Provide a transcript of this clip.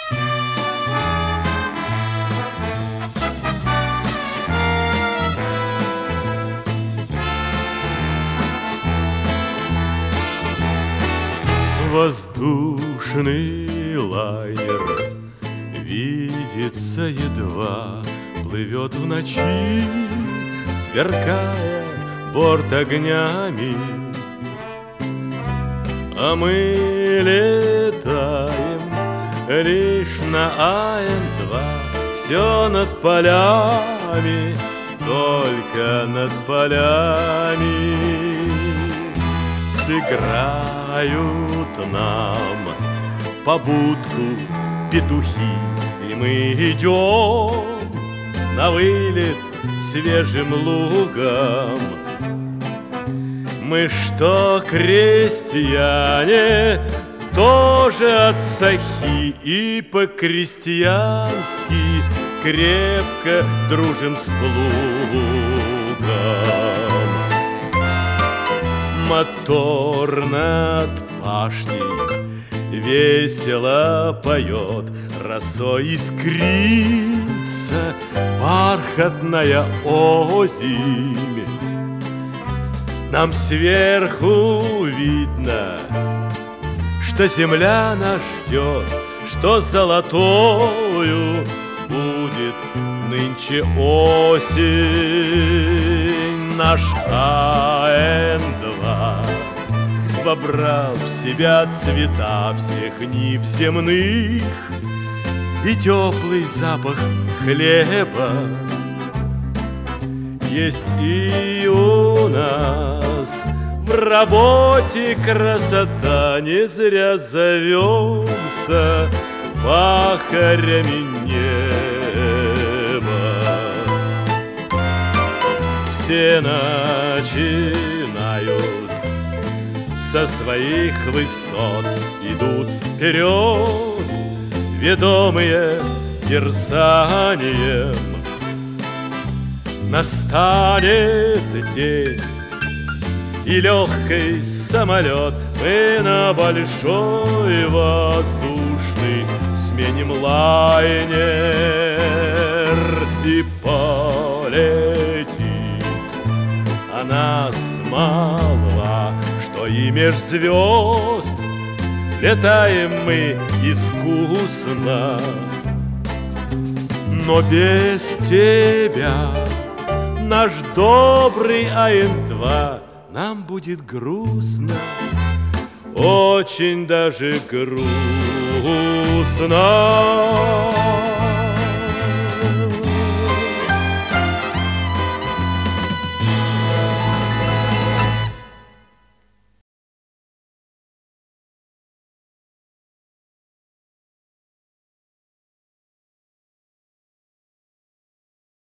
Воздушный лайнер видится едва, плывет в ночи, сверкая борт огнями. А мы летаем лишь на АМ-2, все над полями, только над полями. Сыграют нам побудку петухи, и мы идем на вылет свежим лугом. Мы что, крестьяне, тоже от сахи, и по-крестьянски крепко дружим с плугом. Мотор над пашней весело поет, росой искрится бархатная озимь. Нам сверху видно, что земля нас ждет, что золотою будет нынче осень. Наш АМ-2 вобрал в себя цвета всех нив земных и теплый запах хлеба. Есть и у нас в работе красота, не зря зовемся пахарями неба. Все начинают со своих высот, идут вперед, ведомые терзанием. Настанет день, и легкий самолет мы на большой воздушный сменим лайнер, и полетит о нас молва, что и меж звезд летаем мы искусно. Но без тебя, наш добрый АМ-2, нам будет грустно, очень даже грустно.